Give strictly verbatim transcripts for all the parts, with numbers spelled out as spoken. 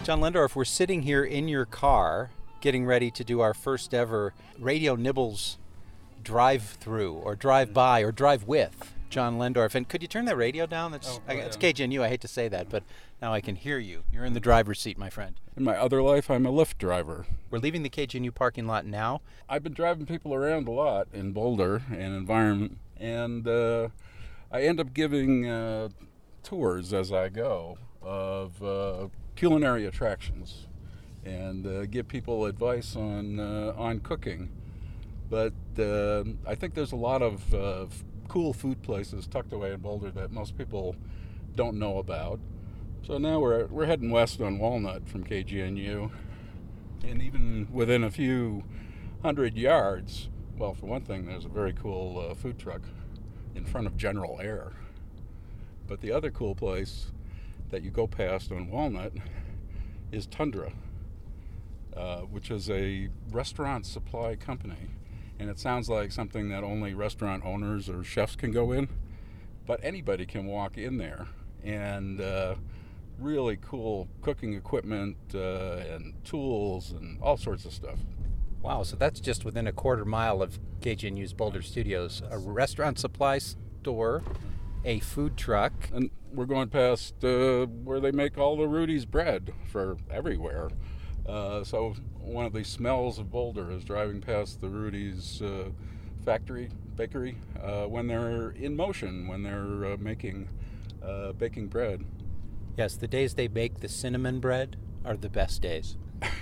John Lendorf, we're sitting here in your car getting ready to do our first ever Radio Nibbles drive-through or drive-by or drive-with John Lendorf. And could you turn that radio down? That's oh, I, yeah. It's K G N U. I hate to say that, but now I can hear you. You're in the driver's seat, my friend. In my other life, I'm a Lyft driver. We're leaving the K G N U parking lot now. I've been driving people around a lot in Boulder and environment, and uh, I end up giving uh, tours as I go of uh, culinary attractions and uh, give people advice on uh, on cooking. But uh, I think there's a lot of uh, cool food places tucked away in Boulder that most people don't know about. So now we're we're heading west on Walnut from K G N U, and even within a few hundred yards, well, for one thing, there's a very cool uh, food truck in front of General Air. But the other cool place that you go past on Walnut is Tundra, uh, which is a restaurant supply company. And it sounds like something that only restaurant owners or chefs can go in, but anybody can walk in there. And uh, really cool cooking equipment uh, and tools and all sorts of stuff. Wow, so that's just within a quarter mile of K G N U's Boulder Studios. A restaurant supply store, a food truck. And we're going past uh, where they make all the Rudy's bread for everywhere. Uh, so one of the smells of Boulder is driving past the Rudy's uh, factory, bakery, uh, when they're in motion, when they're uh, making, uh, baking bread. Yes, the days they bake the cinnamon bread are the best days.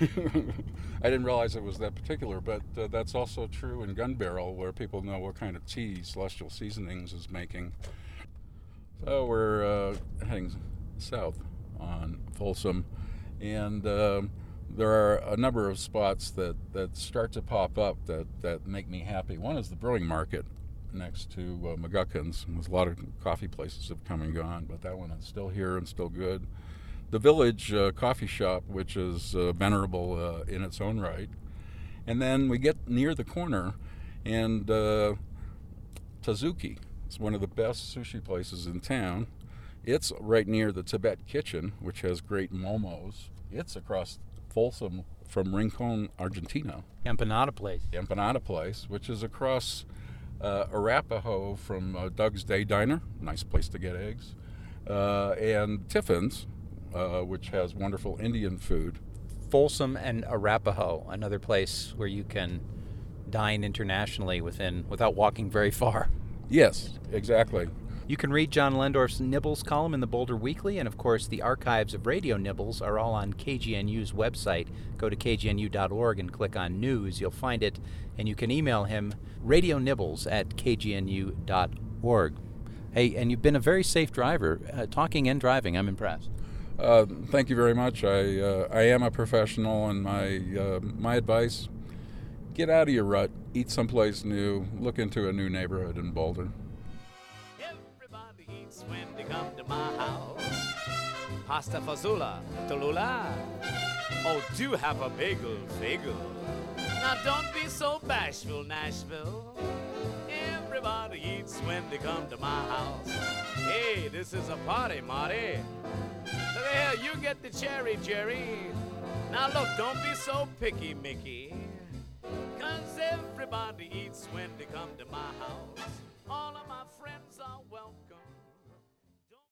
I didn't realize it was that particular, but uh, that's also true in Gun Barrel, where people know what kind of tea Celestial Seasonings is making. So we're uh, heading south on Folsom, and uh, there are a number of spots that, that start to pop up that, that make me happy. One is the Brewing Market next to uh, McGuckin's. There's a lot of coffee places have come and gone, but that one is still here and still good. The Village uh, Coffee Shop, which is uh, venerable uh, in its own right. And then we get near the corner, and uh, Tazuki. It's one of the best sushi places in town. It's right near the Tibet Kitchen, which has great momos. It's across Folsom from Rincon, Argentina. Empanada Place. The Empanada Place, which is across uh, Arapahoe from uh, Doug's Day Diner, nice place to get eggs, uh, and Tiffin's, uh, which has wonderful Indian food. Folsom and Arapahoe, another place where you can dine internationally within without walking very far. Yes, exactly. You can read John Lendorf's Nibbles column in the Boulder Weekly, and of course the archives of Radio Nibbles are all on K G N U's website. Go to K G N U dot org and click on News. You'll find it, and you can email him radionibbles at K G N U dot org. Hey, and you've been a very safe driver, uh, talking and driving. I'm impressed. Uh, thank you very much. I uh, I am a professional, and my uh, my advice: get out of your rut, eat someplace new, look into a new neighborhood in Boulder. Everybody eats when they come to my house. Pasta fazola, Tallulah. Oh, do have a bagel, bagel. Now don't be so bashful, Nashville. Everybody eats when they come to my house. Hey, this is a party, Marty. Look here, you get the cherry, Jerry. Now look, don't be so picky, Mickey. Cause everybody eats when they come to my house. All of my friends are